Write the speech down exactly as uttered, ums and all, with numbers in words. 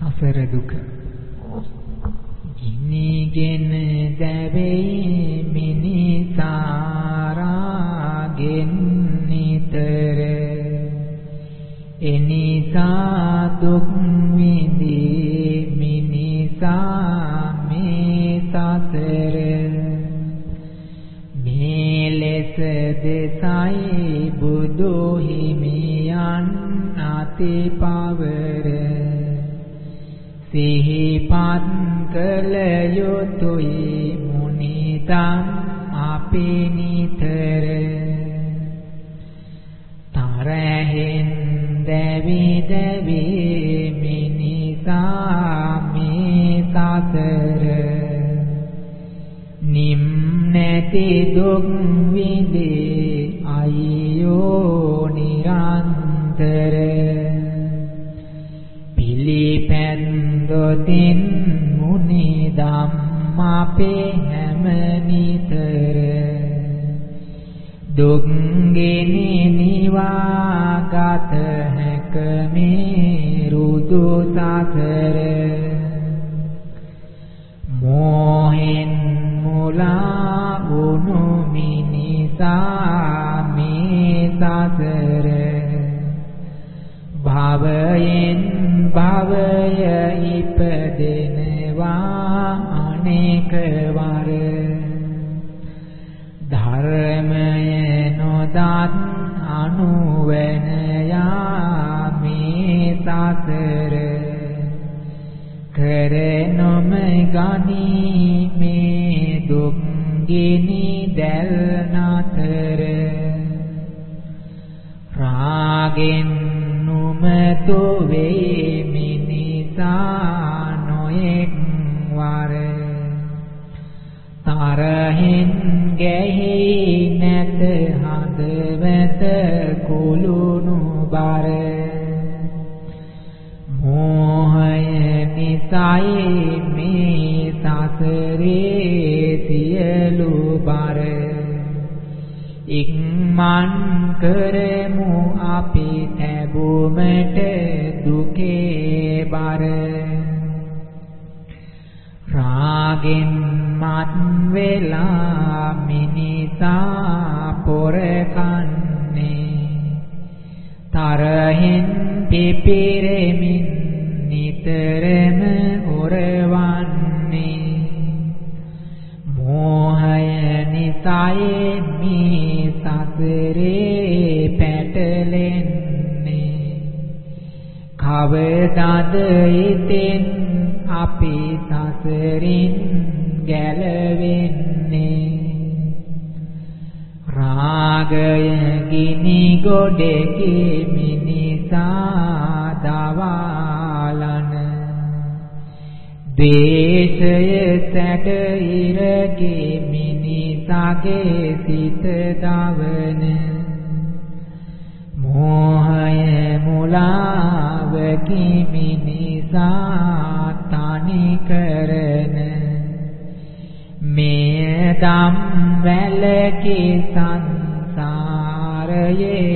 සසර දුක ගිනිගෙන දැවෙයි මිනිසාරාගෙන් නිතර එනිසා දුක් විඳී මිනිසා මේ සසර මේ ලෙස දෙසයි බුදු හිමියන් අතිපවර සිහිපත් කළ යුතුයි මුනිතම් අපි නිතර තරහෙන් දැවි දැවි මිනිසා මේ සසර නිම් නැති දුක් විඳේ අයියෝ නිරන්තර පිළිපැන්දොතින් මුනි ධම්ම අපේ හැම නිතර දුක් ගෙනි නිවාගත හැක මේ රුදු සසර මෝහෙන් මුලා වුණු මිනිසා මේ සසර භවයෙන් භවය ඉපදෙනවා අනේක වර ධර්මය නොදත් අනුවන යාමේ සසර කර නොම ගනී මේ දුක් ගිනි දැල් නතර රාගෙන් නුමතු වේ මිනිසා නොයෙක් වර තරහෙන් ගැහි නැත හදවත කුළුණු බර මෝහය නිසයි මේ සසරේ සියලු බර ඉක්මන් කරමු අපි තැබුමට දුකේ බර රාගෙන් මත් වෙලා මිනිසා පොර කන්නේ තරහෙන් පිපිරෙමින් නිතරම ඔරවන්නේ මෝහය නිසයි මේ සසරේ පැටලෙන්නේ කවදාද ඉතින් අපි සසරින් ගැලවෙන්නේ රාගය ගිනි ගොඩේ මිනිසා දවාලන ද්වේෂය සැඩ ඉරගේ මිනිසාගේ සිත දවන මෝහය මුලාවකි මිනිසා තනි කරන මේ දම් වැලකි සංසාරයේ